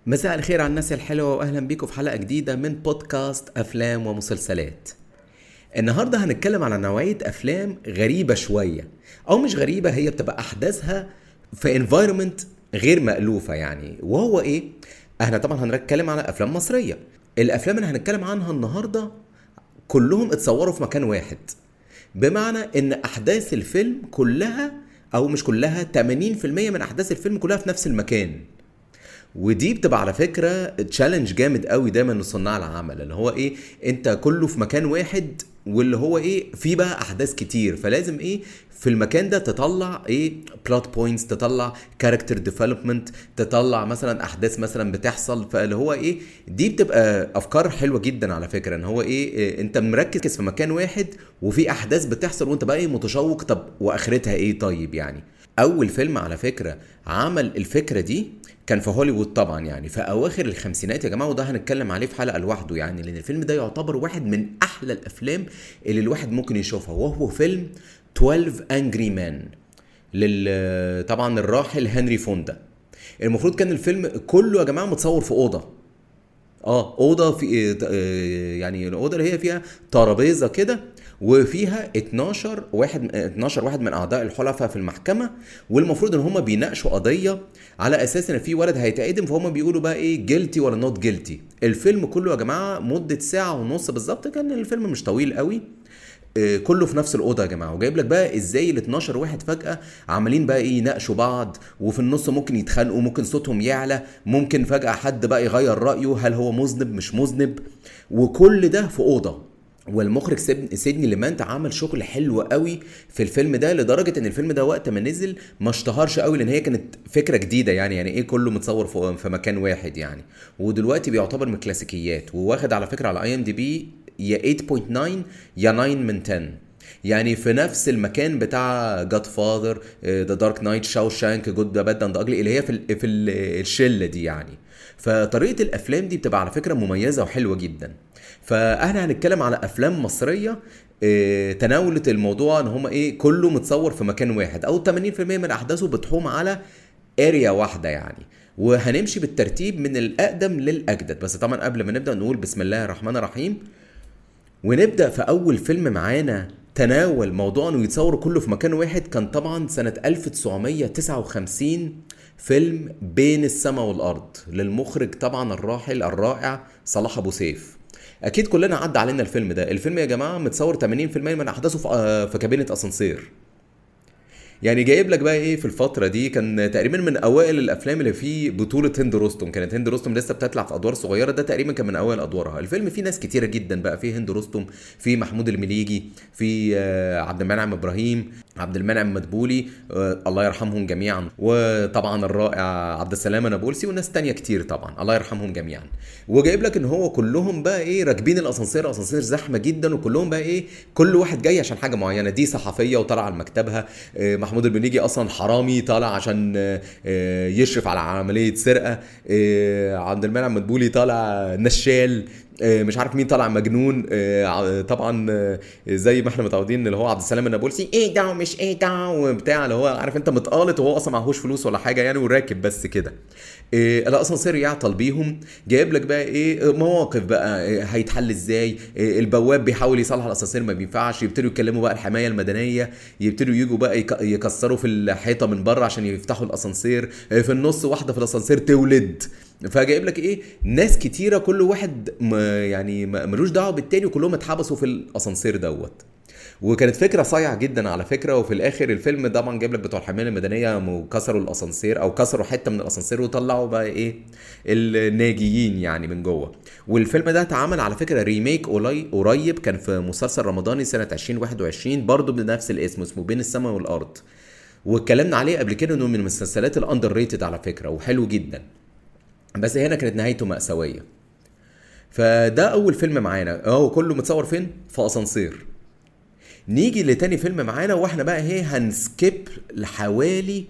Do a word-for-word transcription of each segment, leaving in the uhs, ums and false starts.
مساء الخير على الناس الحلوة وأهلا بيكم في حلقة جديدة من بودكاست أفلام ومسلسلات. النهاردة هنتكلم على نوعية أفلام غريبة شوية، أو مش غريبة، هي بتبقى أحداثها في environment غير مألوفة يعني. وهو إيه؟ احنا طبعا هنتكلم على أفلام مصرية. الأفلام اللي هنتكلم عنها النهاردة كلهم اتصوروا في مكان واحد، بمعنى ان احداث الفيلم كلها او مش كلها ثمانين في المية من احداث الفيلم كلها في نفس المكان. ودي بتبقى على فكرة تشالنج جامد قوي دايما لصناع العمل، اللي هو ايه، انت كله في مكان واحد واللي هو ايه في بقى احداث كتير، فلازم ايه في المكان ده تطلع ايه بلوت بوينتس، تطلع كاركتر ديفلوبمنت، تطلع مثلا احداث مثلا بتحصل. فاللي هو ايه دي بتبقى افكار حلوه جدا على فكره، ان هو ايه, إيه انت مركز في مكان واحد وفي احداث بتحصل وانت بقى ايه متشوق، طب واخرتها ايه؟ طيب يعني اول فيلم على فكره عمل الفكره دي كان في هوليوود طبعا، يعني في اواخر الخمسينات يا جماعه، وده هنتكلم عليه في حلقه لوحده يعني، لان الفيلم ده يعتبر واحد من احلى الافلام اللي الواحد ممكن يشوفها، وهو فيلم اتناشر Angry Men لل طبعا الراحل هنري فوندا. المفروض كان الفيلم كله يا جماعه متصور في اوضه، اه اوضه في آه، يعني الاوضه اللي هي فيها ترابيزه كده، وفيها اتناشر واحد اتناشر واحد من اعضاء الحلفاء في المحكمه، والمفروض ان هم بيناقشوا قضيه على اساس ان في ولد هيتعدم، فهم بيقولوا بقى ايه جيلتي ولا نوت جيلتي. الفيلم كله يا جماعه مده ساعه ونص بالظبط، كان الفيلم مش طويل قوي. آه، كله في نفس الاوضه يا جماعه، وجايب لك بقى ازاي ال اتناشر واحد فجاه عمالين بقى ايه يناقشوا بعض، وفي النص ممكن يتخانقوا، ممكن صوتهم يعلى، ممكن فجاه حد بقى يغير رايه، هل هو مذنب مش مذنب، وكل ده في اوضه. والمخرج سيب- سيدني ليمانت عمل شغل حلو قوي في الفيلم ده، لدرجه ان الفيلم ده وقت ما نزل ما اشتهرش قوي، لان هي كانت فكره جديده يعني يعني ايه كله متصور في في مكان واحد يعني. ودلوقتي بيعتبر من الكلاسيكيات، وواخد على فكره على اي ام دي بي يا تمانية فاصلة تسعة يا تسعة من عشرة، يعني في نفس المكان بتاع جاد فاذر، ذا دارك نايت، شاوشانك، جود ذا باد اند اجلي، اللي هي في ال في ال الشله دي يعني. فطريقه الافلام دي بتبقى على فكره مميزه وحلوه جدا. فاحنا هنتكلم على افلام مصريه آه، تناولت الموضوع ان هم ايه كله متصور في مكان واحد، او ثمانين في المية من احداثه بتحوم على اريا واحده يعني. وهنمشي بالترتيب من الاقدم للاجدد، بس طبعا قبل ما نبدا نقول بسم الله الرحمن الرحيم، ونبدأ في أول فيلم معانا تناول موضوع انه يتصور كله في مكان واحد. كان طبعا سنة ألف وتسعمية وتسعة وخمسين فيلم بين السماء والأرض للمخرج طبعا الراحل الرائع صلاح أبو سيف. أكيد كلنا عدى علينا الفيلم ده. الفيلم يا جماعة متصور ثمانين في المية من أحداثه في آه، في كابينة أسانسير. يعني جايب لك بقى ايه في الفترة دي، كان تقريبا من اوائل الافلام اللي فيه بطولة هند رستم. كانت هند رستم لسه بتطلع في ادوار صغيرة، ده تقريبا كان من اوائل ادوارها. الفيلم فيه ناس كتيرة جدا بقى، فيه هند رستم، فيه محمود المليجي، فيه آه، عبد المنعم ابراهيم، عبد المنعم مدبولي، آه، الله يرحمهم جميعا، وطبعا الرائع عبد السلام نابلسي، وناس تانية كتير طبعا الله يرحمهم جميعا. وجايب لك ان هو كلهم بقى ايه راكبين الاسانسير، اسانسير زحمه جدا، وكلهم بقى ايه كل واحد جاي عشان حاجه معينه. دي صحفيه وطالعه على مكتبها، آه، محمود المليجي اصلا حرامي طالع عشان آه، آه، يشرف على عمليه سرقه، آه، عبد المنعم مدبولي طالع نشال، آه، مش عارف مين طالع مجنون، آه، ع- طبعا آه، زي ما احنا متعودين اللي هو عبد السلام النابلسي ايه ده ومش ايه ده وبتاع، اللي هو عارف انت متقالط، وهو اصلا معهوش فلوس ولا حاجه يعني، وراكب بس كده. إيه الاسانسير يعطل بيهم، جايب لك بقى ايه مواقف بقى إيه هيتحل ازاي. إيه البواب بيحاول يصلح الاسانسير ما بينفعش، يبتدوا يتكلموا بقى الحمايه المدنيه، يبتدوا يجوا بقى يك- يكسروا في الحيطه من بره عشان يفتحوا الاسانسير. إيه في النص واحده في الاسانسير تولد، فجايب لك ايه ناس كتيره كل واحد م يعني م- ملوش دعوه بالتاني، وكلهم اتحبسوا في الاسانسير دوت. وكانت فكره صايعه جدا على فكره. وفي الاخر الفيلم طبعا جايب لك بتوع الحمايه المدنيه وكسروا الاسانسير، او كسروا حته من الاسانسير وطلعوا بقى ايه الناجيين يعني من جوه. والفيلم ده اتعمل على فكره ريميك قلي- قريب، كان في مسلسل رمضاني سنه ألفين وواحد وعشرين برضه بنفس الاسم، اسمه بين السماء والارض. واتكلمنا عليه قبل كده انه من المسلسلات الاندر ريتد على فكره، وحلو جدا. بس هنا كانت نهايته مأساوية. فده أول فيلم معانا، هو كله متصور فين؟ في أسانسير. نيجي لتاني فيلم معانا، واحنا بقى ايه هنسكيب لحوالي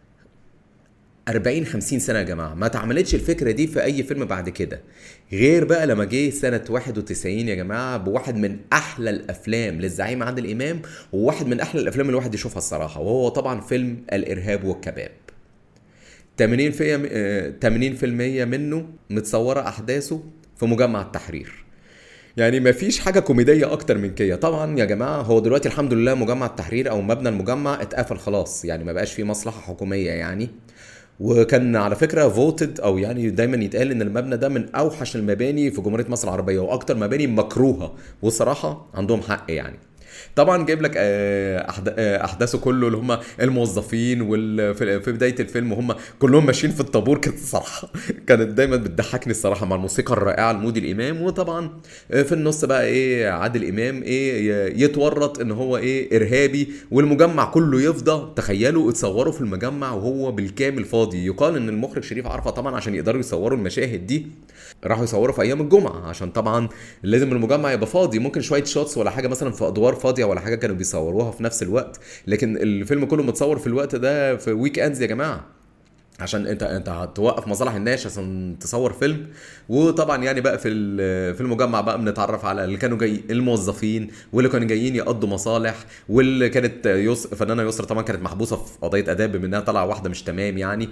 أربعين خمسين سنة يا جماعة. ما اتعملتش الفكرة دي في أي فيلم بعد كده، غير بقى لما جه سنة واحد وتسعين يا جماعة بواحد من أحلى الأفلام للزعيم عادل إمام، وواحد من أحلى الأفلام اللي الواحد يشوفها الصراحة، وهو طبعا فيلم الإرهاب والكباب. ثمانين في المية آه، ثمانين في المية منه متصوره احداثه في مجمع التحرير. يعني مفيش حاجة كوميدية أكتر من كده. طبعا يا جماعة هو دلوقتي الحمد لله مجمع التحرير أو مبنى المجمع اتقفل خلاص، يعني ما بقاش فيه مصلحة حكومية يعني. وكان على فكرة فوتد أو يعني دايما يتقال إن المبنى ده من أوحش المباني في جمهورية مصر العربية وأكتر مباني مكروهة، والصراحة عندهم حق يعني. طبعا جايب لك آه، أحد- آه، احداثه كله اللي هم الموظفين، وال في في بدايه الفيلم هم كلهم ماشيين في الطابور كده الصراحه. كانت دايما بتضحكني الصراحه مع الموسيقى الرائعه لمودي الامام. وطبعا آه، في النص بقى ايه عادل امام ايه ي- يتورط ان هو ايه ارهابي، والمجمع كله يفضى. تخيلوا اتصوروا في المجمع وهو بالكامل فاضي. يقال ان المخرج شريف عرفة طبعا عشان يقدروا يصوروا المشاهد دي راحوا يصوروا في ايام الجمعه، عشان طبعا لازم المجمع يبقى فاضي. ممكن شويه شوتس ولا حاجه مثلا في ادوار فاضيه ولا حاجه كانوا بيصوروها في نفس الوقت، لكن الفيلم كله متصور في الوقت ده في ويك اندز يا جماعه، عشان انت انت هتوقف مصالح الناس عشان تصور فيلم. وطبعا يعني بقى في ال- في المجمع بقى بنتعرف على اللي كانوا جاي الموظفين، واللي كانوا جايين يقضوا مصالح، واللي كانت يس فنانه يسرا طبعا كانت محبوسه في قضيه اداب بما انها طالعه واحده مش تمام يعني.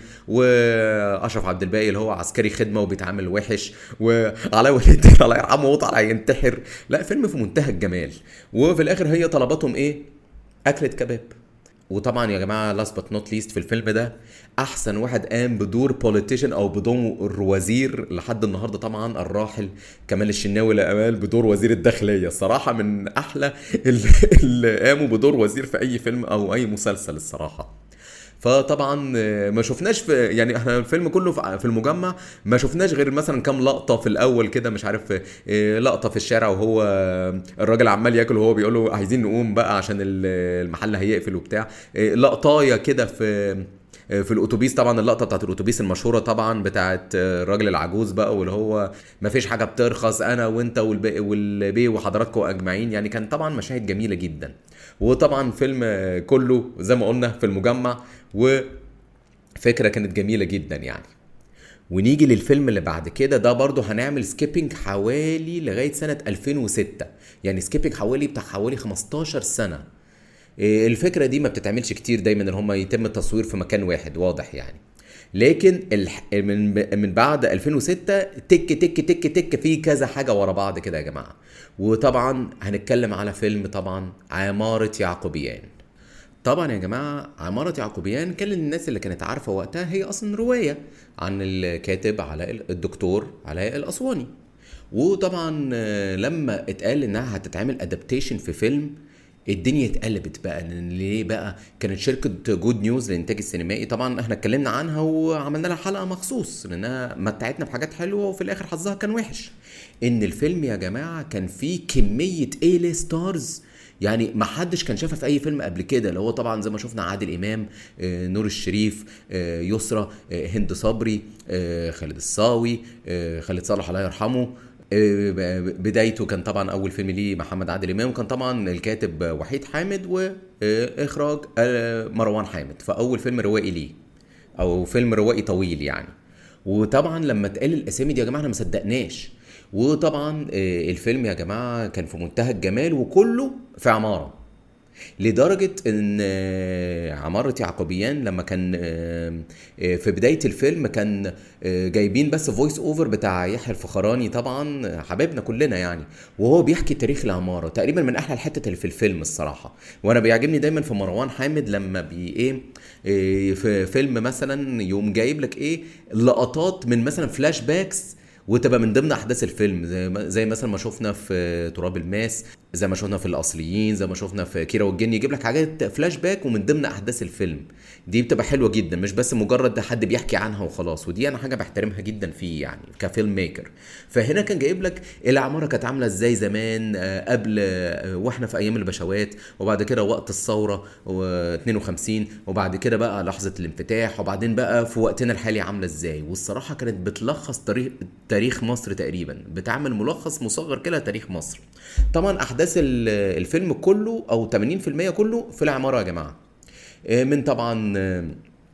واشرف عبد الباقي اللي هو عسكري خدمه وبيتعامل وحش، وعلاء ولي الدين الله يرحمه وطلع ينتحر. لا فيلم في منتهى الجمال. وفي الاخر هي طلباتهم ايه؟ اكله كباب. وطبعا يا جماعه لاست بات نوت ليست في الفيلم ده احسن واحد قام بدور بوليتيشن او بدور وزير لحد النهارده طبعا الراحل كمال الشناوي لامال بدور وزير الداخليه. الصراحه من احلى اللي, اللي قاموا بدور وزير في اي فيلم او اي مسلسل الصراحه. فطبعا آه، ما شفناش في يعني احنا الفيلم كله في في المجمع ما شفناش غير مثلا كام لقطه في الاول كده مش عارف آه، لقطه في الشارع وهو آه، الراجل عمال ياكل وهو بيقول له عايزين نقوم بقى عشان ال- المحل هيقفل وبتاع. آه، لقطايه كده في آه، في الاتوبيس. طبعا اللقطه بتاعت الاتوبيس المشهوره طبعا بتاعت آه، الراجل العجوز بقى واللي هو ما فيش حاجه بترخص انا وانت والبي والبي وحضراتكم اجمعين يعني. كان طبعا مشاهد جميله جدا. وطبعا فيلم آه، كله زي ما قلنا في المجمع، وفكرة كانت جميلة جدا يعني. ونيجي للفيلم اللي بعد كده ده برضو هنعمل سكيبنج حوالي لغاية سنة ألفين وستة، يعني سكيبنج حوالي بتاع حوالي خمستاشر سنة. إيه، الفكرة دي ما بتتعملش كتير دايما ان هم يتم التصوير في مكان واحد واضح يعني. لكن الح... من من بعد ألفين وستة تك تك تك تك في كذا حاجة ورا بعض كده يا جماعة. وطبعا هنتكلم على فيلم طبعا عمارة يعقوبيان. طبعا يا جماعة عمارة يعقوبيان كان الناس اللي كانت عارفة وقتها هي أصلا رواية عن الكاتب علاء الدكتور علاء الأسواني. وطبعا آه، لما اتقال انها هتتعمل ادابتيشن في فيلم الدنيا اتقلبت بقى. لأن ليه بقى؟ كانت شركة جود نيوز للإنتاج السينمائي طبعا احنا اتكلمنا عنها وعملنا لها حلقة مخصوص لأنها متعتنا بحاجات حلوة وفي الآخر حظها كان وحش. إن الفيلم يا جماعة كان فيه كمية اي ستارز يعني ما حدش كان شافها في اي فيلم قبل كده، اللي هو طبعا زي ما شفنا عادل امام، آه، نور الشريف، آه، يسرا، آه، هند صبري، آه، خالد الصاوي، آه، خالد صالح الله يرحمه. آه، ب- بدايته كان طبعا اول فيلم ليه محمد عادل امام، وكان طبعا الكاتب وحيد حامد واخراج آه، مروان حامد، فاول فيلم روائي ليه او فيلم روائي طويل يعني. وطبعا لما اتقال الاسامي دي يا جماعه احنا ما صدقناش. وطبعا آه، الفيلم يا جماعه كان في منتهى الجمال وكله في عماره، لدرجة ان آه، عمارة يعقوبيان لما كان آه، آه، في بداية الفيلم كان آه، جايبين بس فويس اوفر بتاع يحيى الفخراني طبعا آه، حبيبنا كلنا يعني، وهو بيحكي تاريخ العمارة تقريبا من احلى الحتة اللي في الفيلم الصراحة. وانا بيعجبني دايما في مروان حامد لما بي ايه آه، في فيلم مثلا يقوم جايب لك ايه لقطات من مثلا فلاش باكس وتبقى من ضمن احداث الفيلم، زي ما زي مثلا ما شفنا في تراب الماس، زي ما شفنا في الاصليين، زي ما شفنا في كيرة والجن، يجيب لك حاجات فلاش باك ومن ضمن احداث الفيلم. دي بتبقى حلوه جدا مش بس مجرد حد بيحكي عنها وخلاص، ودي انا حاجه بحترمها جدا فيه يعني كفيلم ميكر. فهنا كان جايب لك العماره كانت عامله ازاي زمان آه، قبل آه، واحنا في ايام البشوات، وبعد كده وقت الثوره اتنين وخمسين، وبعد كده بقى لحظه الانفتاح، وبعدين بقى في وقتنا الحالي عامله ازاي. والصراحه كانت بتلخص تاريخ تاريخ مصر تقريبا، بتعمل ملخص مصغر كده تاريخ مصر. طبعا احداث ال- الفيلم كله او ثمانين في المية كله في العماره يا جماعه. آه، من طبعا آه،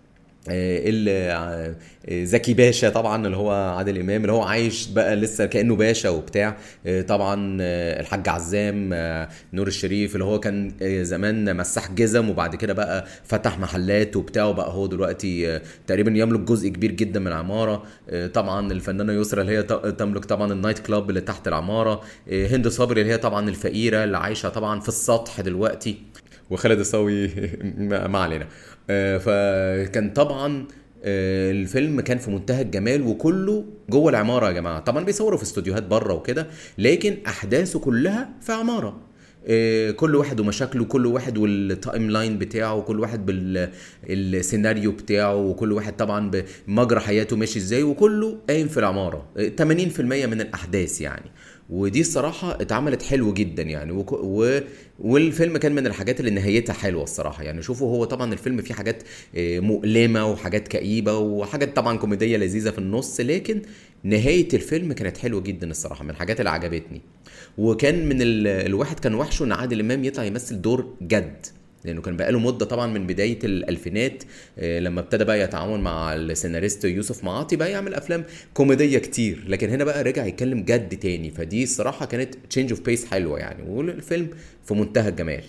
اللي زكي باشا طبعا اللي هو عادل امام اللي هو عايش بقى لسه كانه باشا وبتاع. طبعا الحاج عزام نور الشريف اللي هو كان زمان مساح جزم وبعد كده بقى فتح محلات وبتاع، وبقى هو دلوقتي تقريبا يملك جزء كبير جدا من العماره. طبعا الفنانه يسرا اللي هي تملك طبعا النايت كلاب اللي تحت العماره. هند صبري اللي هي طبعا الفقيره اللي عايشه طبعا في السطح دلوقتي. وخالد الصاوي ما علينا. فكان طبعا الفيلم كان في منتهى الجمال وكله جوه العماره يا جماعه. طبعا بيصوروا في استوديوهات بره وكده، لكن احداثه كلها في عماره. كل واحد ومشاكله، كل واحد والتايم لاين بتاعه، كل واحد بالسيناريو بتاعه، وكل واحد طبعا بمجرى حياته ماشي ازاي، وكله قايم في العماره ثمانين في المية من الاحداث يعني. ودي الصراحة اتعملت حلو جدا يعني. وك... و... والفيلم كان من الحاجات اللي نهايتها حلوة الصراحة يعني. شوفوا هو طبعا الفيلم فيه حاجات مؤلمة وحاجات كئيبة وحاجات طبعا كوميدية لذيذة في النص، لكن نهاية الفيلم كانت حلوة جدا الصراحة، من الحاجات اللي عجبتني. وكان من ال... الواحد كان وحشه ان عادل امام يطلع يمثل دور جد، لانه كان بقاله مده طبعا من بدايه الالفينات لما ابتدى بقى يتعاون مع السيناريست يوسف معاطي بقى يعمل افلام كوميديه كتير، لكن هنا بقى رجع يتكلم جد تاني. فدي الصراحه كانت تشينج اوف بيس حلوه يعني، والفيلم في منتهى الجمال.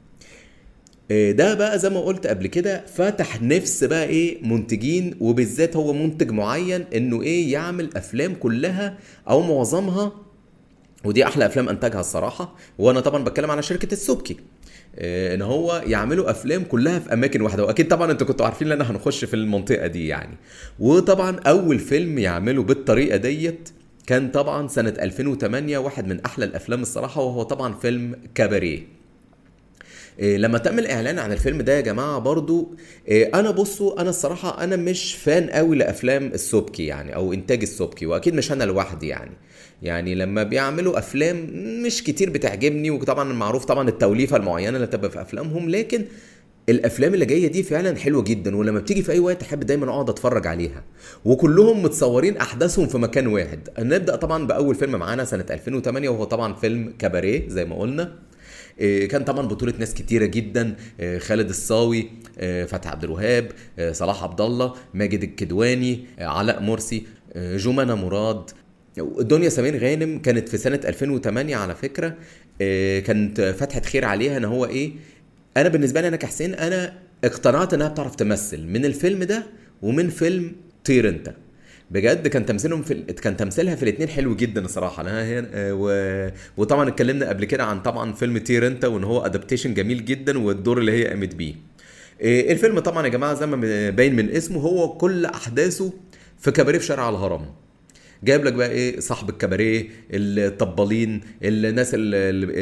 ده بقى زي ما قلت قبل كده فتح نفس بقى ايه منتجين، وبالذات هو منتج معين انه ايه يعمل افلام كلها او معظمها، ودي احلى افلام انتجها الصراحه. وانا طبعا بتكلم على شركه السبكي، ان هو يعملوا افلام كلها في اماكن واحده. واكيد طبعا انتوا كنتوا عارفين ان انا هنخش في المنطقه دي يعني. وطبعا اول فيلم يعمله بالطريقه ديت كان طبعا سنه ألفين وثمانية، واحد من احلى الافلام الصراحه، وهو طبعا فيلم كاباريه. لما تم الاعلان عن الفيلم ده يا جماعه برضو انا بصوا انا الصراحه انا مش فان قوي لافلام السبكي يعني او انتاج السبكي، واكيد مش انا لوحدي يعني. يعني لما بيعملوا افلام مش كتير بتعجبني، وطبعا معروف طبعا التوليفه المعينه اللي تبقى في افلامهم، لكن الافلام اللي جايه دي فعلا حلوه جدا، ولما بتيجي في اي وقت احب دايما اقعد اتفرج عليها، وكلهم متصورين احداثهم في مكان واحد. نبدا طبعا باول فيلم معانا سنه ألفين وثمانية، وهو طبعا فيلم كاباريه زي ما قلنا. كان طبعا بطولة ناس كتيرة جدا، خالد الصاوي، فتحي عبد الوهاب، صلاح عبد الله، ماجد الكدواني، علاء مرسي، جمانة مراد، دنيا سمير غانم. كانت في سنة ألفين وثمانية على فكرة، كانت فتحة خير عليها ان هو ايه. انا بالنسبة لي انا كحسين انا اقتنعت انها بتعرف تمثل من الفيلم ده ومن فيلم طير انت. بجد كان تمثيلهم في كان تمثيلها في الاثنين حلو جدا الصراحه. انا هي... و... وطبعا اتكلمنا قبل كده عن طبعا فيلم طير انت، وان هو ادابتيشن جميل جدا، والدور اللي هي قامت بيه. الفيلم طبعا يا جماعه زي ما باين من اسمه هو كل احداثه في كباريه في شارع الهرم. جايب لك بقى ايه صاحب الكباريه، الطبالين، الناس ال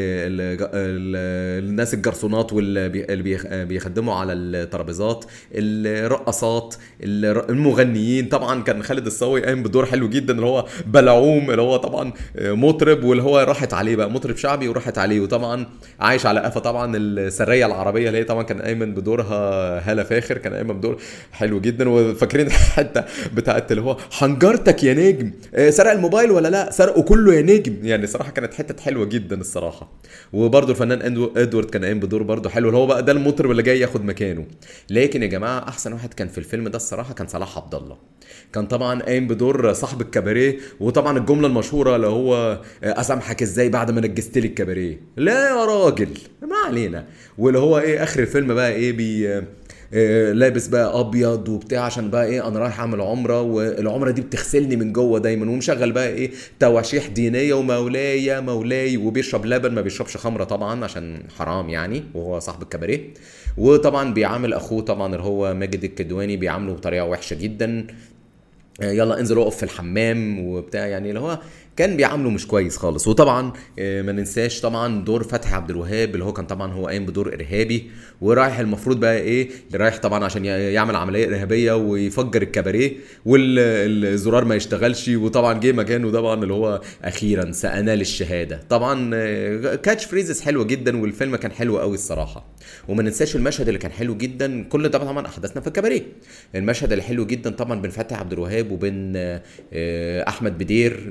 الناس الجرسونات واللي بيخدموا على الترابيزات، الرقصات، المغنيين. طبعا كان خالد الصاوي قايم بدور حلو جدا اللي هو بلعوم، اللي هو طبعا مطرب، واللي هو راحت عليه بقى مطرب شعبي وراحت عليه، وطبعا عايش على قفا طبعا السريه العربيه اللي هي طبعا كان قايم بدورها هالة فاخر، كان قايم بدور حلو جدا. وفاكرين الحته بتاعت اللي هو حنجرتك يا نجم، سرق الموبايل ولا لا سرقه كله يا نجم، يعني صراحه كانت حته حلوه جدا الصراحه. وبرده الفنان ادوارد كان قايم بدور برده حلو، اللي هو بقى ده المطرب اللي جاي ياخد مكانه. لكن يا جماعه احسن واحد كان في الفيلم ده الصراحه كان صلاح عبد الله. كان طبعا قايم بدور صاحب الكباريه، وطبعا الجمله المشهوره اللي هو اسامحك ازاي بعد ما نجست لي الكباريه، لا يا راجل ما علينا. واللي هو ايه اخر الفيلم بقى ايه بي لابس بقى ابيض وبتاع عشان بقى ايه انا رايح اعمل عمره، والعمره دي بتغسلني من جوه دايما، ومشغل بقى ايه تواشيح دينيه ومولاي يا مولاي، وبيشرب لبن ما بيشربش خمره طبعا عشان حرام يعني، وهو صاحب الكباريه. وطبعا بيعامل اخوه طبعا اللي هو ماجد الكدواني بيعامله بطريقه وحشه جدا، يلا انزل اقف في الحمام وبتاع، يعني اللي هو كان بيعامله مش كويس خالص. وطبعا ما ننساش طبعا دور فتحي عبد الوهاب اللي هو كان طبعا هو قايم بدور ارهابي، ورايح المفروض بقى ايه رايح طبعا عشان يعمل عمليه ارهابيه ويفجر الكباريه والزرار ما يشتغلش، وطبعا جه مكانه طبعا اللي هو اخيرا سانال الشهاده. طبعا كاتش فريزز حلوه جدا، والفيلم كان حلو قوي الصراحه. وما ننساش المشهد اللي كان حلو جدا، كل ده طبعا احداثنا في الكباريه. المشهد اللي حلو جدا طبعا بين فتحي عبد الوهاب وبين احمد بدير لما كانت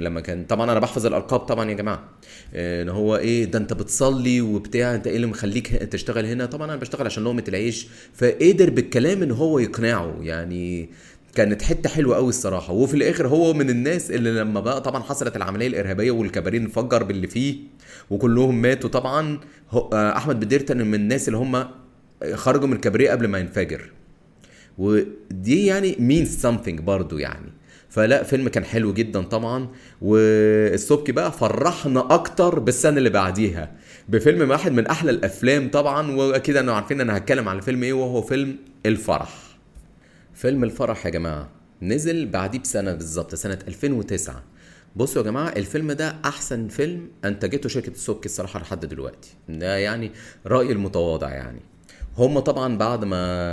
طبعا انا بحفظ الالقاب طبعا يا جماعه. ان هو ايه ده، انت بتصلي وبتاع، انت ايه اللي مخليك تشتغل هنا؟ طبعا انا بشتغل عشان لقمه العيش. فقدر بالكلام ان هو يقنعه يعني. كانت حته حلوه قوي الصراحه. وفي الاخر هو من الناس اللي لما بقى طبعا حصلت العمليه الارهابيه والكباريه انفجر باللي فيه وكلهم ماتوا طبعا، احمد بدير كان من الناس اللي هم خرجوا من الكباريه قبل ما ينفجر. ودي يعني means something برضو يعني. فلا فيلم كان حلو جدا طبعا. والسبكي بقى فرحنا اكتر بالسنه اللي بعديها بفيلم واحد من احلى الافلام طبعا، واكيد انا عارفين ان انا هتكلم على فيلم ايه، وهو فيلم الفرح. فيلم الفرح يا جماعه نزل بعديه بسنه بالظبط، سنه ألفين وتسعة. بصوا يا جماعه، الفيلم ده احسن فيلم انتجته شركه السبكي الصراحه لحد دلوقتي، ده يعني رايي المتواضع يعني. هم طبعا بعد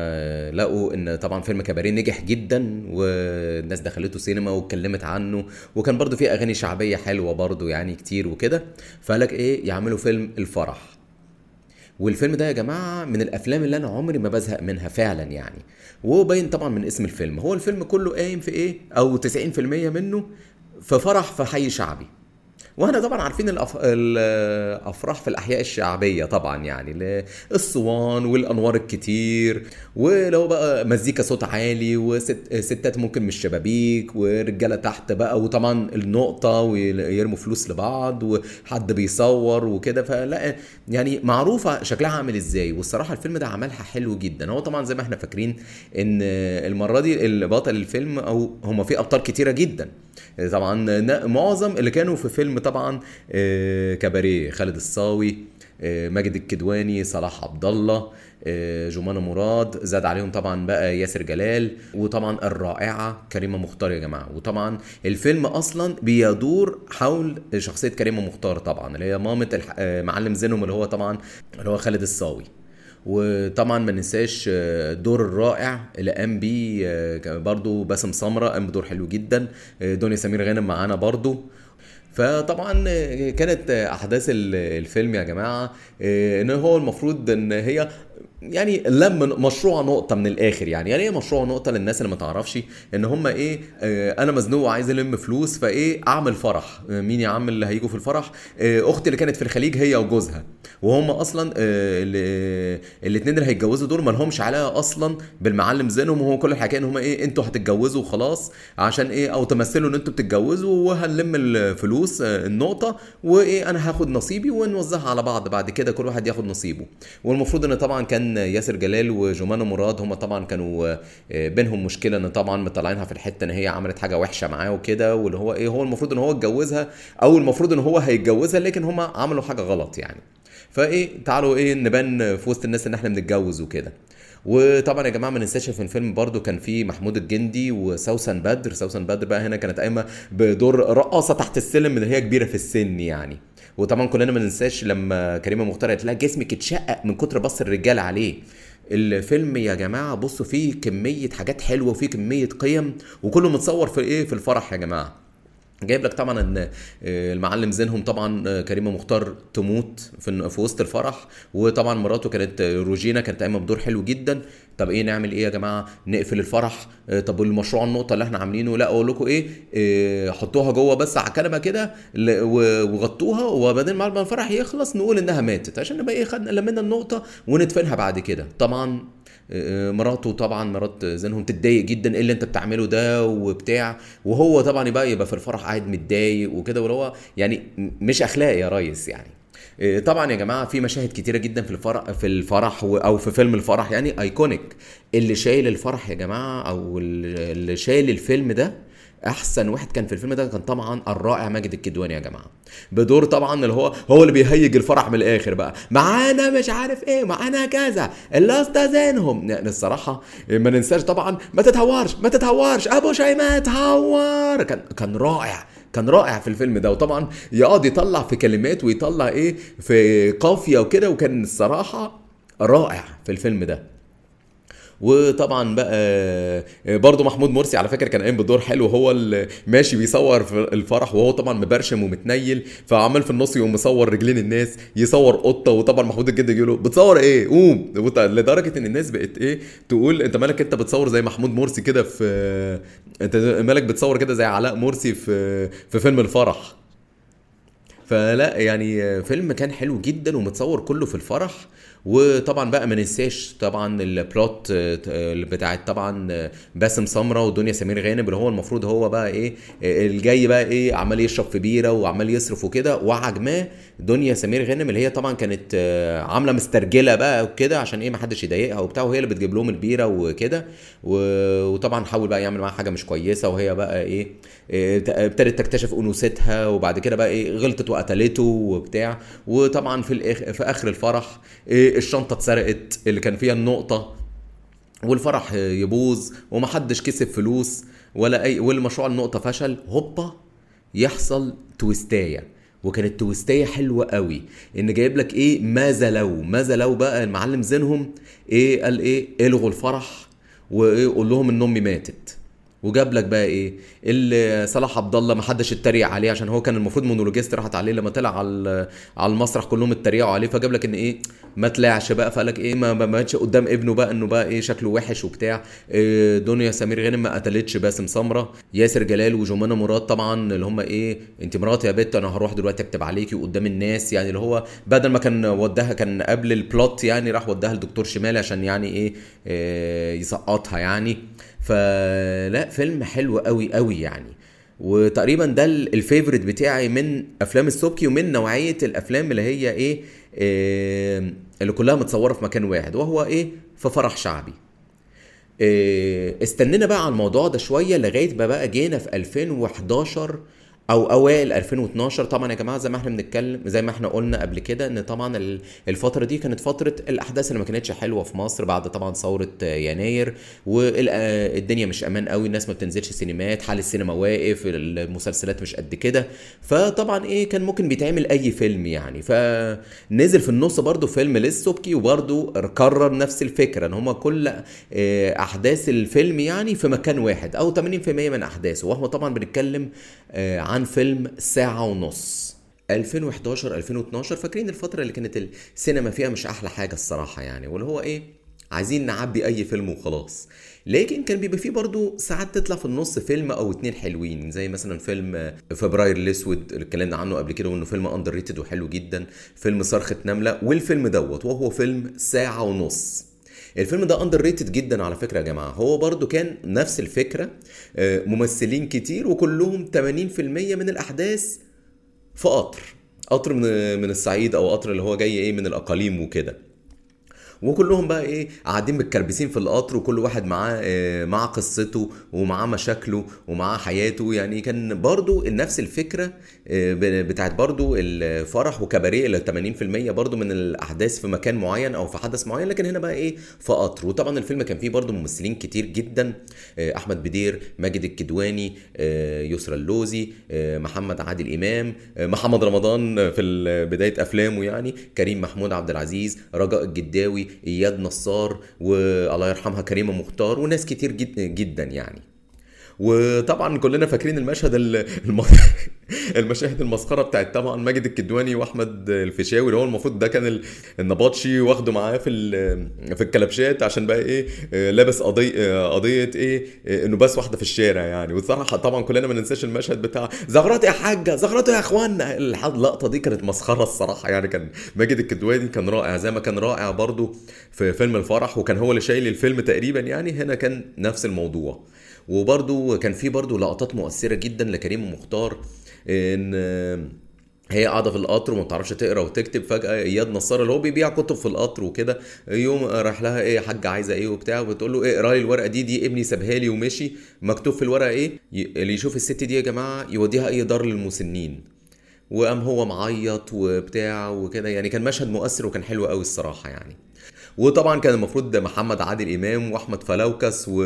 ما لقوا ان طبعا فيلم كباريه نجح جدا والناس دخلته سينما واتكلمت عنه، وكان برضو فيه اغاني شعبيه حلوه برضو يعني كتير وكده، فقالك ايه يعملوا فيلم الفرح. والفيلم ده يا جماعه من الافلام اللي انا عمري ما بزهق منها فعلا يعني. وباين طبعا من اسم الفيلم، هو الفيلم كله قايم في ايه، او تسعين في المية منه في فرح في حي شعبي. واحنا طبعا عارفين الأف... الافراح في الاحياء الشعبيه طبعا يعني الصوان والانوار الكتير، ولو بقى مزيكا صوت عالي وستات ممكن من الشبابيك ورجاله تحت بقى، وطبعا النقطه ويرموا فلوس لبعض وحد بيصور وكده. فلا يعني معروفه شكلها عامل ازاي. والصراحه الفيلم ده عملها حلو جدا. هو طبعا زي ما احنا فاكرين ان المره دي البطل الفيلم، او هما في ابطال كتيره جدا طبعا، معظم اللي كانوا في فيلم طبعا كباريه: خالد الصاوي، ماجد الكدواني، صلاح عبد الله، جمانة مراد، زاد عليهم طبعا بقى ياسر جلال، وطبعا الرائعة كريمة مختار يا جماعة. وطبعا الفيلم اصلا بيدور حول شخصية كريمة مختار طبعا، اللي هي مامة معلم زينهم اللي هو طبعا اللي هو خالد الصاوي. وطبعا ما ننساش دور الرائع اللي قام بيه برضو باسم سمرة، قام بدور حلو جدا. دنيا سمير غانم معانا برضو. فطبعا كانت احداث الفيلم يا جماعه ان هو المفروض ان هي يعني لم مشروع نقطه من الاخر يعني. يعني ايه مشروع نقطه للناس اللي ما تعرفش؟ ان هم ايه، انا مزنوق وعايز الم فلوس، فايه اعمل فرح. مين يا عم اللي هيجوا في الفرح؟ اختي اللي كانت في الخليج هي وجوزها، وهم اصلا الاثنين اللي هيتجوزوا دول ما لهمش علاقه اصلا بالمعلم زينهم. وهو كل الحكايه ان هم ايه، انتوا هتتجوزوا وخلاص عشان ايه، او تمثلوا ان انتوا بتتجوزوا وهنلم الفلوس النقطه، وايه انا هاخد نصيبي ونوزعها على بعض بعد كده، كل واحد ياخد نصيبه. والمفروض ان طبعا كان ياسر جلال وجمانة مراد هم طبعا كانوا بينهم مشكله، ان طبعا مطلعينها في الحته ان هي عملت حاجه وحشه معاه وكده، واللي هو ايه، هو المفروض ان هو اتجوزها، او المفروض ان هو هيتجوزها، لكن هم عملوا حاجه غلط يعني. فايه تعالوا ايه نبان في وسط الناس ان احنا بنتجوز وكده. وطبعا يا جماعه ما ننساش في الفيلم برضو كان في محمود الجندي وسوسن بدر. سوسن بدر بقى هنا كانت قايمه بدور رقاصه تحت السلم اللي هي كبيره في السن يعني. وطبعا كلنا ما ننساش لما كريمه مختار قالت لها جسمك اتشقق من كتر بص الرجال عليه. الفيلم يا جماعه بصوا فيه كميه حاجات حلوه وفيه كميه قيم، وكله متصور في ايه، في الفرح يا جماعه. جايب لك طبعا ان المعلم زينهم طبعا كريمه مختار تموت في في وسط الفرح، وطبعا مراته كانت روجينا كانت قايمه بدور حلو جدا. طب ايه نعمل ايه يا جماعه؟ نقفل الفرح؟ طب والمشروع النقطه اللي احنا عاملينه؟ لا اقول لكم ايه, إيه حطوها جوه بس على كنبه كده وغطوها، وبعدين بعد ما الفرح يخلص نقول انها ماتت عشان نبقى ايه خدنا لمنا النقطه وندفنها بعد كده. طبعا مراته طبعا مرات زينهم تتضايق جدا، ايه اللي انت بتعمله ده وبتاع، وهو طبعا يبقى يبقى في الفرح قاعد متضايق وكده، وهو يعني مش اخلاق يا ريس يعني. طبعا يا جماعه في مشاهد كتيره جدا في الفرح في الفرح او في فيلم الفرح يعني ايكونيك. اللي شايل الفرح يا جماعه او اللي شايل الفيلم ده، احسن واحد كان في الفيلم ده كان طبعا الرائع ماجد الكدواني يا جماعه، بدور طبعا اللي هو هو اللي بيهيج الفرح من الاخر بقى، معانا مش عارف ايه، معانا كذا الاسطى زينهم يعني. الصراحه ما ننساش طبعا ما تتهورش ما تتهورش ابو شيماء تهور، كان كان رائع كان رائع في الفيلم ده. وطبعا يقعد يطلع في كلمات ويطلع ايه في قافيه وكده، وكان الصراحه رائع في الفيلم ده. وطبعا بقى برضو محمود مرسي على فكره كان قايم بدور حلو، هو اللي ماشي بيصور في الفرح وهو طبعا مبرشم ومتنيل، فعمال في النص يقوم مصور رجلين الناس، يصور قطه، وطبعا محمود الجندي يقول له بتصور ايه قوم، لدرجه ان الناس بقت ايه تقول انت مالك انت بتصور زي محمود مرسي كده، في انت مالك بتصور كده زي علاء مرسي في في فيلم الفرح. فلا يعني فيلم كان حلو جدا ومتصور كله في الفرح. وطبعا بقى ما ننساش طبعا البلوت اللي بتاعت طبعا باسم سمرة ودنيا سمير غانم، اللي هو المفروض هو بقى ايه الجاي بقى ايه عمال يشرب في بيره وعمال يصرف وكده، وعجماه دنيا سمير غانم اللي هي طبعا كانت عامله مسترجله بقى وكده عشان ايه ما حدش يضايقها وبتاع، وهي اللي بتجيب لهم البيره وكده. وطبعا حاول بقى يعمل معاها حاجه مش كويسه، وهي بقى ايه ابتدت تكتشف انوثتها، وبعد كده بقى ايه غلطت وقتلته وبتاع. وطبعا في الآخر في اخر الفرح إيه الشنطه اتسرقت اللي كان فيها النقطه، والفرح يبوظ ومحدش كسب فلوس ولا اي، والمشروع النقطه فشل. هوبا يحصل تويستايه، وكانت تويستايه حلوه قوي ان جايب لك ايه ماذا لو ماذا لو بقى المعلم زينهم ايه قال ايه الغوا الفرح وايه قول لهم ان امي ماتت. وجاب لك بقى ايه اللي صلاح عبد الله ما حدش اتريق عليه عشان هو كان المفروض مونولوجيست، راحت عليه لما طلع على على المسرح كلهم اتريقوا عليه، فجاب لك ان ايه ما طلعش بقى، فقال لك ايه ما ماتش قدام ابنه بقى انه بقى ايه شكله وحش وبتاع. إيه دنيا سمير غانم ما قتلتش باسم سمرة، ياسر جلال وجمانة مراد طبعا اللي هم ايه انت مراتي يا بت انا هروح دلوقتي اكتب عليكي قدام الناس، يعني اللي هو بدل ما كان وداها كان قبل البلوت يعني راح وداها لدكتور شمال عشان يعني ايه, إيه يسقطها يعني. فلا فيلم حلو قوي قوي يعني، وتقريبا ده الفيفوريت بتاعي من افلام السبكي ومن نوعيه الافلام اللي هي ايه, إيه اللي كلها متصوره في مكان واحد وهو ايه في فرح شعبي. إيه استنينا بقى على الموضوع ده شويه لغايه ما بقى جينا في ألفين وحداشر او اوائل ألفين واتناشر. طبعا يا جماعه زي ما احنا بنتكلم زي ما احنا قلنا قبل كده ان طبعا الفتره دي كانت فتره الاحداث اللي ما كانتش حلوه في مصر بعد طبعا ثوره يناير، والدنيا مش امان قوي، الناس ما بتنزلش سينمات، حال السينما واقف، المسلسلات مش قد كده، فطبعا ايه كان ممكن بيتعمل اي فيلم يعني. فنزل في النص برضو فيلم للسبكي وبرضو كرر نفس الفكره ان هما كل احداث الفيلم يعني في مكان واحد او ثمانين بالمية من احداثه، وهو طبعا بنتكلم عن فيلم ساعة ونص. ألفين وحداشر ألفين واتناشر فاكرين الفترة اللي كانت السينما فيها مش أحلى حاجة الصراحة يعني، واللي هو إيه عايزين نعبي أي فيلم وخلاص. لكن كان بيبقى فيه برضو ساعات تطلع في النص فيلم أو اتنين حلوين، زي مثلا فيلم فبراير الأسود اللي اتكلمنا عنه قبل كده وإنه فيلم أندر ريتد وحلو جدا، فيلم صرخة نملة، والفيلم دوت وهو فيلم ساعة ونص. الفيلم ده اندر ريتد جدا على فكره يا جماعه، هو برضو كان نفس الفكره، ممثلين كتير وكلهم ثمانين بالمية من الاحداث في قطر قطر من من الصعيد او قطر اللي هو جاي ايه من الاقاليم وكده، وكلهم بقى ايه قاعدين متكربسين في القطر وكل واحد معاه إيه معاه قصته ومعاه مشاكله ومعاه حياته. يعني كان برضو نفس الفكره إيه بتاعت برضو الفرح وكباريه اللي ثمانين بالمية برضو من الاحداث في مكان معين او في حدث معين، لكن هنا بقى ايه في قطر. وطبعا الفيلم كان فيه برضو ممثلين كتير جدا، إيه احمد بدير، ماجد الكدواني، إيه يسرى اللوزي، إيه محمد عادل امام، إيه محمد رمضان في بدايه افلامه يعني، كريم محمود عبد العزيز، رجاء الجداوي، اياد نصار، والله يرحمها كريمه مختار، وناس كتير جدا جدا يعني. وطبعا كلنا فاكرين المشهد الم... المشاهد المسخره بتاعت طبعا ماجد الكدواني واحمد الفيشاوي اللي هو المفروض ده كان النبطشي واخده معاه في في الكلبشات عشان بقى ايه لابس قضيه قضيه ايه انه بس واحده في الشارع يعني. والصراحه طبعا كلنا ما ننساش المشهد بتاع زغرات يا حاجه زغرات يا اخوانا، اللقطه دي كانت مسخره الصراحه يعني. كان ماجد الكدواني كان رائع زي ما كان رائع برضو في فيلم الفرح، وكان هو اللي شايل الفيلم تقريبا يعني، هنا كان نفس الموضوع. وبرضو كان في برضو لقطات مؤثرة جدا لكريم مختار، ان هي قاعده في القطر وما بتعرفش تقرا وتكتب، فجاه اياد نصار اللي هو بيبيع كتب في القطر وكده يوم راح لها ايه يا حاجه عايزه ايه وبتاع، وبتقول له اقرا لي الورقه دي دي ابني سابها لي ومشي، مكتوب في الورقه ايه اللي يشوف الست دي يا جماعه يوديها اي دار للمسنين. وقام هو معيط وبتاع وكده يعني. كان مشهد مؤثر وكان حلو قوي الصراحه يعني. وطبعا كان المفروض محمد عادل امام واحمد فلوكس و...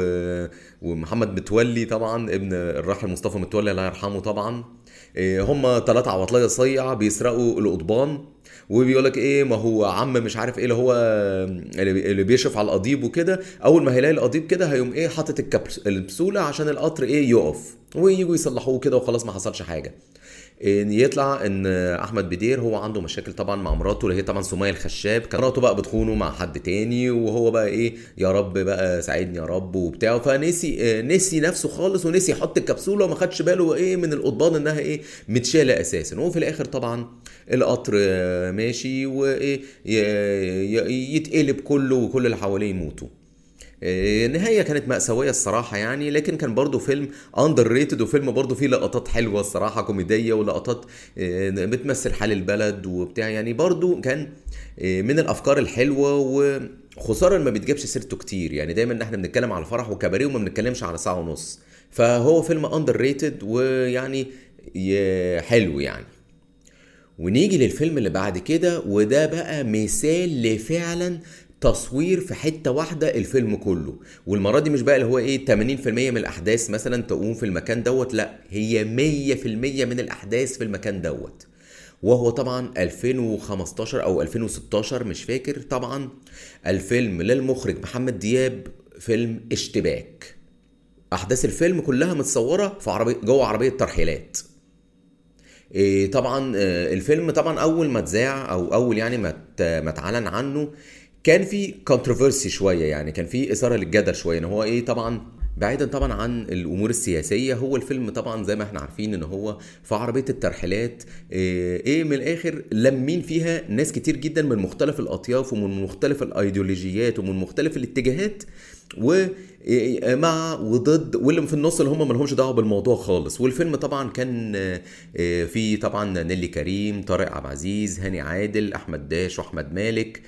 ومحمد متولي طبعا ابن الراحل مصطفى متولي الله يرحمه طبعا، هم ثلاثة عواطلية صيع بيسرقوا القضبان، وبيقول لك ايه ما هو عم مش عارف ايه اللي هو اللي بيشرف على القضيب وكده، اول ما هيلاقي القضيب كده هيقوم ايه حاطط الكبسوله عشان القطر ايه يقف. وييجوا يصلحوه كده وخلاص ما حصلش حاجه. إن يطلع ان احمد بدير هو عنده مشاكل طبعا مع مراته اللي هي طبعا سمية الخشاب، كان مراته بقى بتخونه مع حد تاني، وهو بقى ايه يا رب بقى ساعدني يا رب وبتاع، فنسي آه، نسي نفسه خالص ونسي يحط الكبسوله وما خدش باله ايه من القضبان انها ايه متشاله اساسا. وفي الاخر طبعا القطر آه، ماشي وايه ي- ي- يتقلب كله وكل اللي حواليه يموتوا. آه، النهاية كانت مأساوية الصراحة يعني، لكن كان برضو فيلم اندر ريتد، وفيلم برضو فيه لقطات حلوة الصراحة كوميدية ولقطات آه، بتمثل حال البلد وبتاع، يعني برضو كان آه، من الأفكار الحلوة. وخسارة ما بيتجابش سيرته كتير، يعني دايما ان احنا بنتكلم على فرح وكباريه وما بنتكلمش على ساعة ونص، فهو فيلم اندر ريتد ويعني ي- حلو يعني. ونيجي للفيلم اللي بعد كده، وده بقى مثال لفعلا تصوير في حتة واحدة الفيلم كله. والمرة دي مش بقى اللي هو ايه ثمانين في المية من الأحداث مثلا تقوم في المكان دوت، لا هي مية في المية من الأحداث في المكان دوت. وهو طبعا ألفين وخمستاشر أو ألفين وستاشر مش فاكر طبعا، الفيلم للمخرج محمد دياب، فيلم اشتباك. أحداث الفيلم كلها متصورة في عربية جوه عربية ترحيلات. إيه طبعا آه، الفيلم طبعا اول ما اتذاع او اول يعني ما ات- ما اتعلن عنه كان في كونتروفيرسي شويه، يعني كان في اثاره للجدل شويه ان هو ايه طبعا بعيدا طبعا عن الامور السياسيه. هو الفيلم طبعا زي ما احنا عارفين ان هو في عربيه الترحيلات، ايه إيه من الاخر لمين فيها ناس كتير جدا من مختلف الاطياف ومن مختلف الايديولوجيات ومن مختلف الاتجاهات، ومع وضد واللي في النص اللي هم ما لهمش دعوه بالموضوع خالص. والفيلم طبعا كان آه، في طبعا نيلي كريم، طارق عبد العزيز، هاني عادل، احمد داش، واحمد مالك،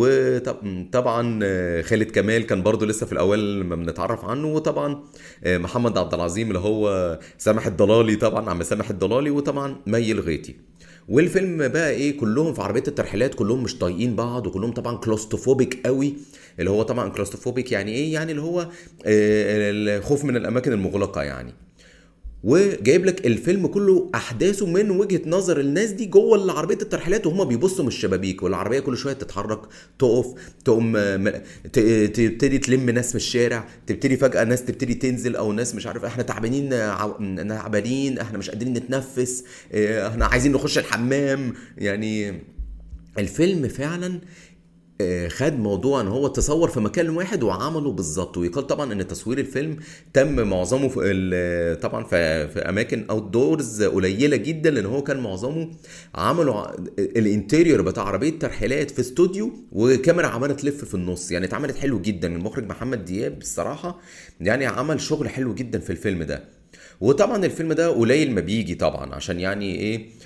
وطبعا خالد كمال كان برضو لسه في الاول ما بنتعرف عنه، وطبعا آه، محمد عبد العظيم اللي هو سامح الضلالي، طبعا عم سامح الضلالي، وطبعا مي الغيطي. والفيلم بقى ايه كلهم في عربيه الترحيلات كلهم مش طايقين بعض، وكلهم طبعا كلوستوفوبيك قوي. اللي هو طبعا كلوستوفوبيك يعني ايه؟ يعني اللي هو آه، الخوف من الاماكن المغلقه يعني. وجايب لك الفيلم كله احداثه من وجهة نظر الناس دي جوه عربيه الترحيلات، وهم بيبصوا من الشبابيك، والعربيه كل شويه تتحرك، تقف، تقوم م- ت- تبتدي تلم ناس من الشارع، تبتدي فجاه ناس تبتدي تنزل، او ناس مش عارف احنا تعبانين ع- تعبانين احنا مش قادرين نتنفس، اه، احنا عايزين نخش الحمام يعني. الفيلم فعلا آه، خد موضوع ان هو تصور في مكان واحد وعمله بالظبط. ويقال طبعا ان تصوير الفيلم تم معظمه في ال- طبعا في, في اماكن اوت دورز قليله جدا، لان هو كان معظمه عملوا ع- الانتيريور بتاع عربيه ترحيلات في استوديو، وكاميرا عماله تلف في النص، يعني اتعملت حلو جدا. المخرج محمد دياب الصراحه يعني عمل شغل حلو جدا في الفيلم ده. وطبعا الفيلم ده قليل ما بيجي طبعا عشان يعني ايه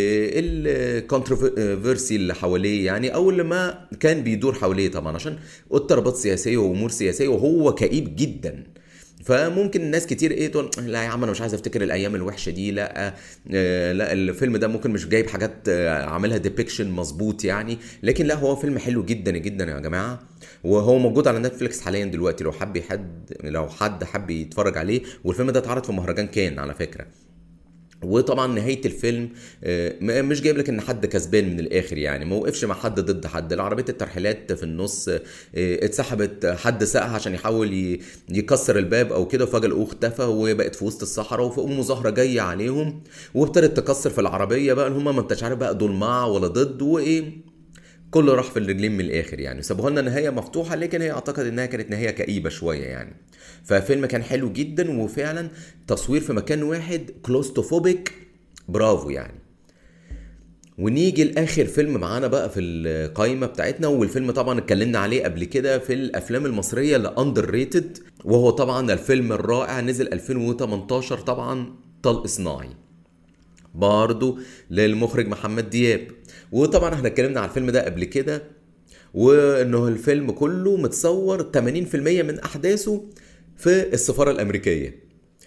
الكونتروفيرسي اللي حواليه، يعني او اللي ما كان بيدور حواليه طبعا عشان اضطرابات سياسيه وامور سياسيه، وهو كئيب جدا. فممكن الناس كتير ايه تقول لا يا عم انا مش عايز افتكر الايام الوحشه دي، لا آه، لا الفيلم ده ممكن مش جايب حاجات آه، عاملها ديبيكشن مظبوط يعني. لكن لا هو فيلم حلو جدا جدا يا جماعه، وهو موجود على نتفليكس حاليا دلوقتي، لو حب حد لو حد حب يتفرج عليه. والفيلم ده اتعرض في مهرجان كان على فكره. وطبعا نهايه الفيلم آه، م- مش جايب لك ان حد كسبان من الاخر، يعني ما وقفش مع حد ضد حد. العربيه الترحيلات في النص آه، اتسحبت، حد سقها عشان يحاول ي- يكسر الباب او كده، وفجاه لقوه اختفى وبقت في وسط الصحراء، وفي مظاهره جايه عليهم وابتدت تكسر في العربيه بقى، ان هم ما انتش عارف بقى دول مع ولا ضد وايه. كله راح في الرجلين من الاخر يعني، سابوها لنا نهايه مفتوحه، لكن هي اعتقد انها كانت نهايه كئيبه شويه يعني. ففيلم كان حلو جدا، وفعلا تصوير في مكان واحد كلوستوفوبيك، برافو يعني. ونيجي لاخر فيلم معانا بقى في القائمه بتاعتنا، والفيلم طبعا اتكلمنا عليه قبل كده في الافلام المصريه اللي اندر ريتد، وهو طبعا الفيلم الرائع نزل ألفين وتمنتاشر طبعا، طلق صناعي، برضو للمخرج محمد دياب. وطبعا احنا اتكلمنا على الفيلم ده قبل كده، وانه الفيلم كله متصور ثمانين في المية من احداثه في السفاره الامريكيه،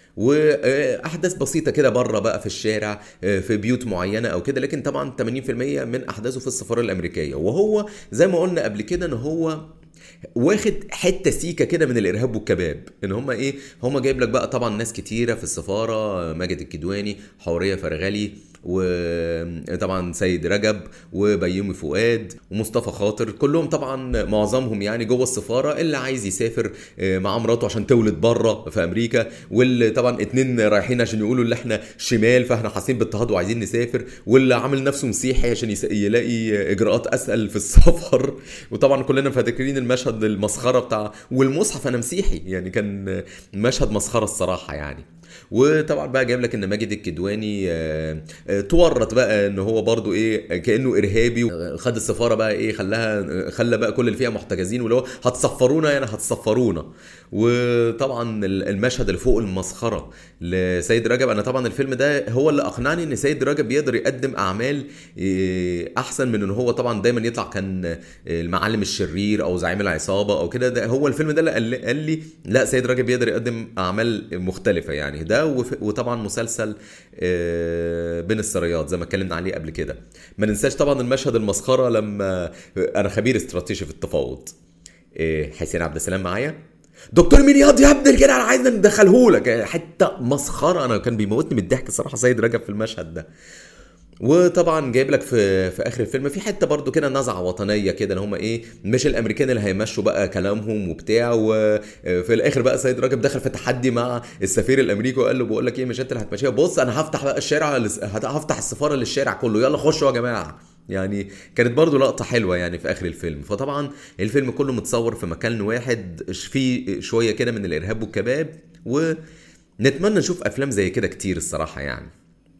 واحداث بسيطه كده بره بقى في الشارع في بيوت معينه او كده، لكن طبعا ثمانين في المية من احداثه في السفاره الامريكيه. وهو زي ما قلنا قبل كده ان هو واخد حته سيكه كده من الارهاب والكباب، ان هم ايه هم جايب لك بقى طبعا ناس كتيره في السفاره، ماجد الكدواني، حوريه فرغلي، وطبعا سيد رجب وبيومي فؤاد ومصطفى خاطر، كلهم طبعا معظمهم يعني جوه السفاره، اللي عايز يسافر مع مراته عشان تولد بره في امريكا، واللي طبعا اتنين رايحين عشان يقولوا اللي احنا شمال فاحنا حاسين باضطهاد وعايزين نسافر، واللي عامل نفسه مسيحي عشان يلاقي اجراءات اسهل في السفر. وطبعا كلنا فاكرين المشهد المسخره بتاع والمصحف انا مسيحي، يعني كان مشهد مسخره الصراحه يعني. وطبعا بقى جايب لك ان ماجد الكدواني تورط بقى ان هو برضو ايه كانه ارهابي، وخد السفاره بقى ايه خلاها خلى بقى كل اللي فيها محتجزين، واللي هو هتصفرونا يعني هتصفرونا. وطبعا المشهد اللي فوق المسخره لسيد رجب، انا طبعا الفيلم ده هو اللي اقنعني ان سيد رجب بيقدر يقدم اعمال احسن من ان هو طبعا دايما يطلع كان المعلم الشرير او زعيم العصابه او كده. ده هو الفيلم ده اللي قال لي لا سيد رجب بيقدر يقدم اعمال مختلفه يعني، ده وطبعا مسلسل بين السرايات زي ما اتكلمنا عليه قبل كده. ما ننساش طبعا المشهد المسخره لما انا خبير استراتيجي في التفاوض، حسين عبد السلام معايا دكتور مينياض يا ابن الجدع عايزنا ندخله لك، حتى مسخره انا كان بيموتني من الضحك الصراحه سيد رجب في المشهد ده. وطبعا جايب لك في في اخر الفيلم في حته برضو كده نزعه وطنيه كده، ان هم ايه مش الامريكان اللي هيمشوا بقى كلامهم وبتاع. وفي الاخر بقى سيد رجب دخل في تحدي مع السفير الامريكي وقال له بقول لك ايه مش انت اللي هتمشيها، بص انا هفتح بقى الشارع هفتح السفاره للشارع كله، يلا خشوا يا جماعه. يعني كانت برضو لقطة حلوة يعني في آخر الفيلم. فطبعا الفيلم كله متصور في مكان واحد فيه شوية كده من الإرهاب والكباب، ونتمنى نشوف أفلام زي كده كتير الصراحة يعني.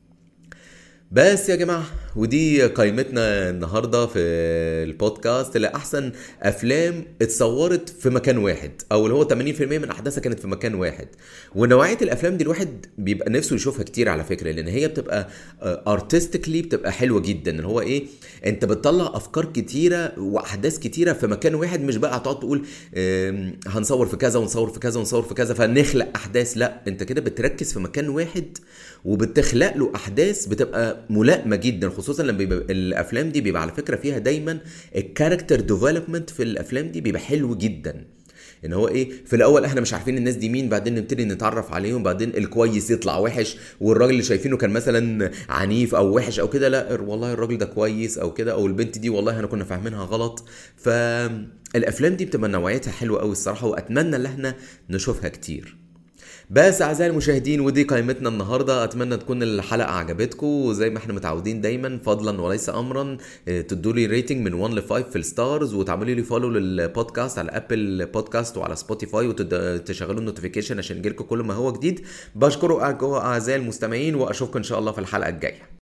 بس يا جماعة ودي قائمتنا النهاردة في البودكاست لأحسن أفلام اتصورت في مكان واحد، أو اللي هو ثمانين بالمية من أحداثها كانت في مكان واحد. ونوعية الأفلام دي الواحد بيبقى نفسه يشوفها كتير على فكرة، لأن هي بتبقى ارتستيكلي بتبقى حلوة جدا، اللي هو إيه أنت بتطلع أفكار كتيرة وأحداث كتيرة في مكان واحد، مش بقى هتقعد تقول هنصور في كذا ونصور في كذا ونصور في كذا فنخلق أحداث، لا أنت كده بتركز في مكان واحد وبتخلق له أحداث بتبقى ملائمه جدا، خصوصا لما بيبقى الافلام دي بيبقى على فكره فيها دايما الكاركتر ديفلوبمنت في الافلام دي بيبقى حلو جدا. ان هو ايه في الاول احنا مش عارفين الناس دي مين، بعدين نبتدي نتعرف عليهم، بعدين الكويس يطلع وحش، والراجل اللي شايفينه كان مثلا عنيف او وحش او كده لا والله الراجل ده كويس او كده، او البنت دي والله احنا كنا فاهمينها غلط. فالافلام دي بتبقى نوعيتها حلوه قوي الصراحه، واتمنى ان احنا نشوفها كتير. بس اعزائي المشاهدين ودي قائمتنا النهارده، اتمنى تكون الحلقه عجبتكم، وزي ما احنا متعودين دايما فضلا وليس امرا تدوا لي ريتنج من واحد ل خمسة في الستارز، وتعملوا لي فولو للبودكاست على ابل بودكاست وعلى سبوتيفاي، وتشغلوا النوتيفيكيشن عشان يجيلكم كل ما هو جديد. بشكركم اعزائي المستمعين، واشوفكم ان شاء الله في الحلقه الجايه.